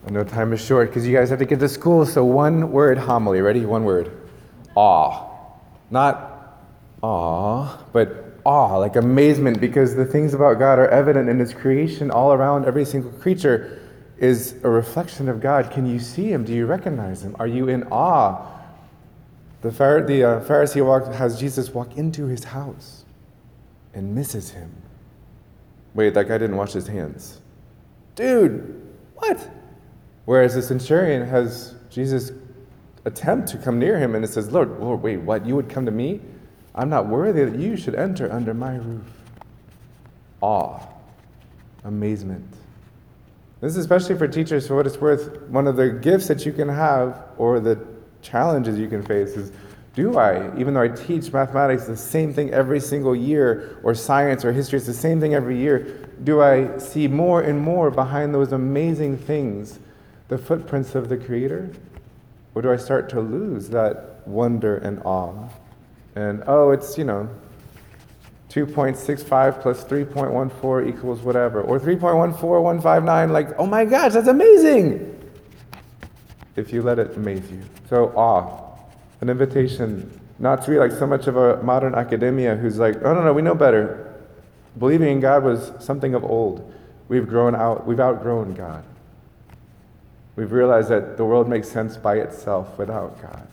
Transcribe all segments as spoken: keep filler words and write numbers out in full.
I know time is short because you guys have to get to school, so one word homily. Ready? One word. Awe. Not awe, but awe, like amazement, because the things about God are evident in His creation all around. Every single creature is a reflection of God. Can you see Him? Do you recognize Him? Are you in awe? The, Phar- the uh, Pharisee walk, has Jesus walk into his house and misses Him. Wait, that guy didn't wash his hands. Dude, what? Whereas the centurion has Jesus attempt to come near him, and it says, Lord, Lord, wait, what? You would come to me? I'm not worthy that you should enter under my roof. Awe. Amazement. This is especially for teachers, for what it's worth. One of the gifts that you can have, or the challenges you can face, is, do I, even though I teach mathematics the same thing every single year, or science or history, it's the same thing every year, do I see more and more behind those amazing things the footprints of the Creator? Or do I start to lose that wonder and awe? And, oh, it's, you know, two point six five plus three point one four equals whatever. Or three point one four one five nine, like, oh my gosh, that's amazing! If you let it amaze you. So, awe. An invitation not to be like so much of a modern academia who's like, oh, no, no, we know better. Believing in God was something of old. We've grown out, we've outgrown God. We've realized that the world makes sense by itself without God.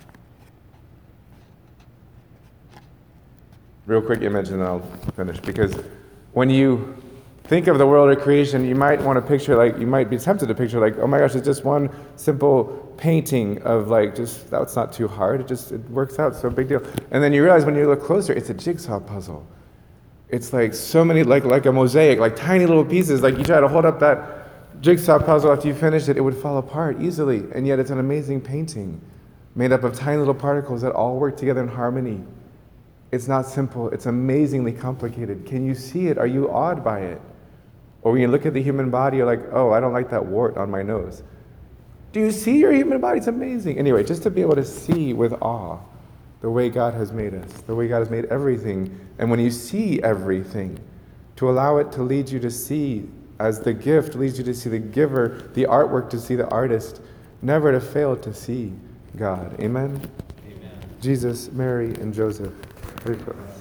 Real quick image and then I'll finish. Because when you think of the world of creation, you might want to picture, like, you might be tempted to picture, like, oh my gosh, it's just one simple painting of, like, just, that's not too hard. It just, it works out, so big deal. And then you realize when you look closer, it's a jigsaw puzzle. It's like so many, like, like a mosaic, like tiny little pieces. Like, you try to hold up that jigsaw puzzle, after you finish it, it would fall apart easily. And yet it's an amazing painting made up of tiny little particles that all work together in harmony. It's not simple. It's amazingly complicated. Can you see it? Are you awed by it? Or when you look at the human body, you're like, oh, I don't like that wart on my nose. Do you see your human body? It's amazing. Anyway, just to be able to see with awe the way God has made us, the way God has made everything. And when you see everything, to allow it to lead you to see, as the gift leads you to see the giver, the artwork to see the artist, never to fail to see God. Amen? Amen. Jesus, Mary, and Joseph, pray for us.